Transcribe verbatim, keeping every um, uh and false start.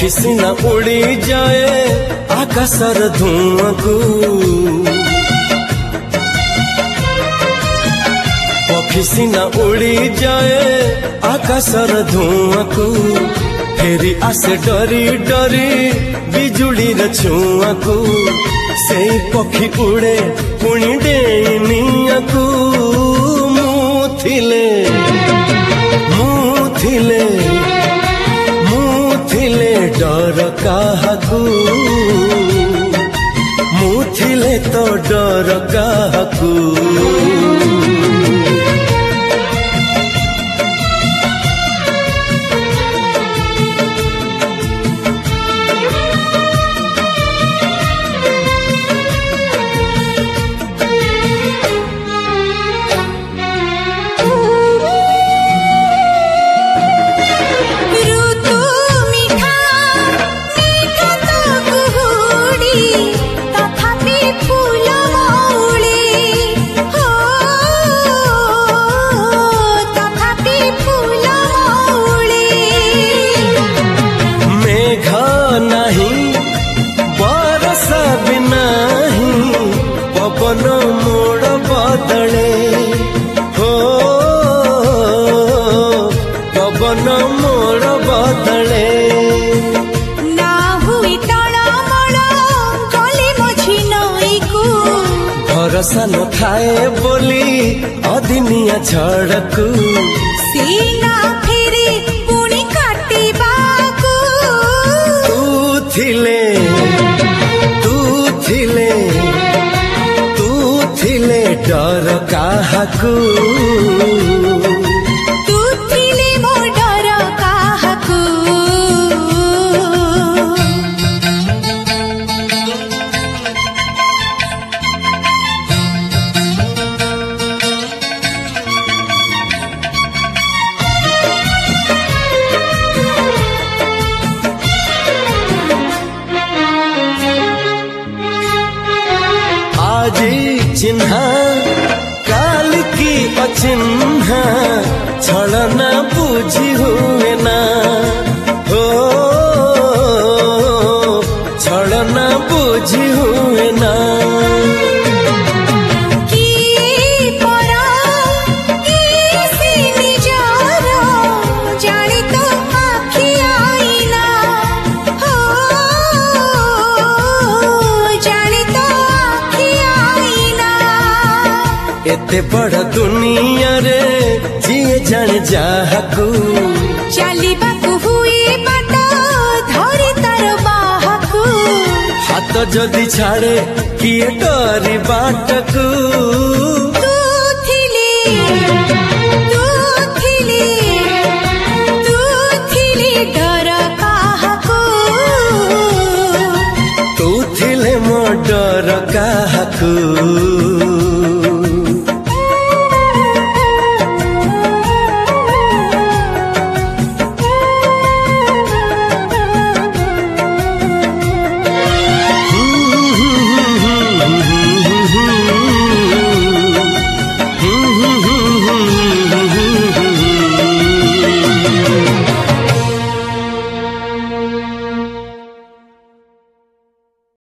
पक्षी सिना उड़ी जाए आकाशर धुआं को, पक्षी सिना उड़ी जाए आकाशर धुआं को, फेरी आसे डरी डरी बिजुली रे छुआं को, से पक्षी उड़े पुणी डेनिया को, मुथिले मुथिले मुथिले डर काहाकू, मुथिले तो डर काहाकू। पवन मोड़ बदले हो, पवन मोड़ बदले ना हुई तड़मड़ गली मझी नई को, भरोसा न थाए बोली अदिनिया झड़कू, सीना फेरी पुणी काटिबाकू, तू थिले तू थिले डर काहाकू, तू थिले मो डर काहाकू। आज चिन्हा काल की अचिन्हा छलना बुझी हुए ना हो, छलना बुझी हुए ना की परा किसी निजार जाने तो आँखी आईना हो, जाने तो आँखी आईना, एते बड़ दुनिया रे जिए जाने जाहकू, चलिबाकू हुई बाट धरी तार बाहकू, हाथ जदि छाड़े किए डरी बाटकू, तू थिले